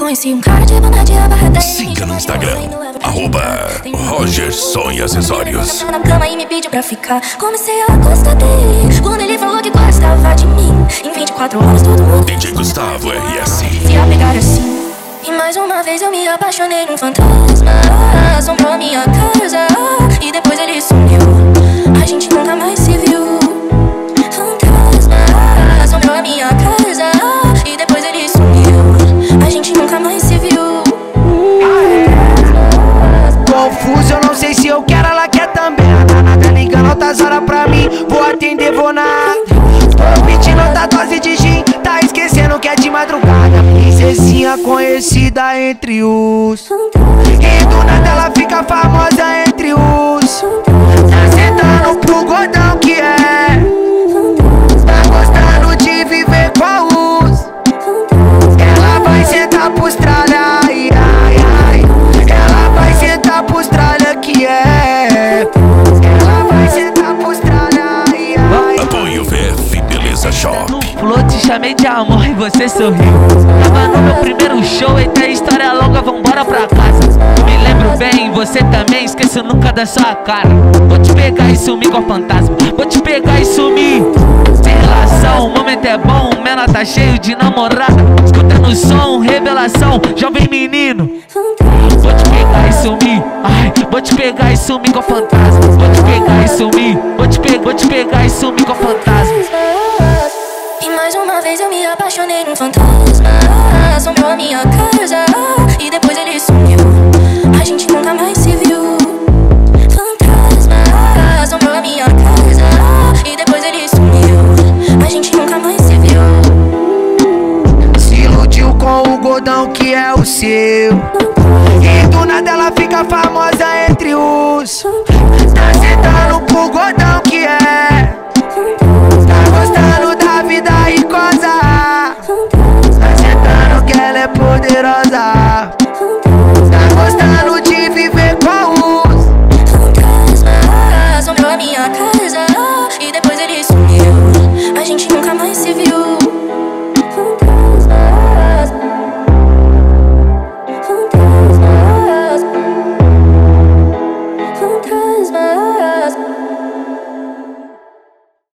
Conheci um cara de bondade e a barra dele. Siga no Instagram, @Rogerson e Acessórios. Na cama e me pediu pra ficar. Comecei a gostar dele quando ele falou que gostava de mim. Em 24 horas todo mundo DJ Gustavo RS. se apegar assim. E mais uma vez eu me apaixonei num fantasma. Assombrou a minha casa e depois ele sumiu. A gente nunca mais se viu. Fantasma assombrou a minha casa e depois ele sumiu. A gente nunca mais se viu. Confuso, eu não sei se eu quero, ela quer também. A danada ligando altas horas pra mim, vou atender, vou nada. Tô pedindo outra dose de gin, tá esquecendo que é de madrugada. Princesinha conhecida entre os. E do nada ela fica famosa entre os. Tá sentando pro gordão que é. Tá gostando de viver com a luz. Ela vai sentar pros tralha, ai, ai, ai. Ela vai sentar pros tralha que é. Ela vai sentar pros tralha, ai, ai. Apoio VF Beleza Shop. No flow te chamei de amor e você sorriu. Tava no meu primeiro show, eita história longa, vambora pra casa. Me lembro bem, você também, esqueço nunca da sua cara. Vou te pegar e sumir com a fantasma, vou te pegar e sumir. Sem relação, o momento é bom, o menor tá cheio de namorada. Escutando o som, revelação, jovem menino. Vou te pegar e sumir, ai, vou te pegar e sumir com a fantasma. Vou te pegar e sumir, vou te pegar e sumir com a fantasma. E mais uma vez eu me apaixonei num fantasma. Assombrou a minha casa e depois ele sumiu. A gente nunca mais se viu. Fantasma assombrou a minha casa e depois ele sumiu. A gente nunca mais se viu. Se iludiu com o gordão que é o seu. E do nada ela fica famosa entre os. Tá sentando pro gordão que é.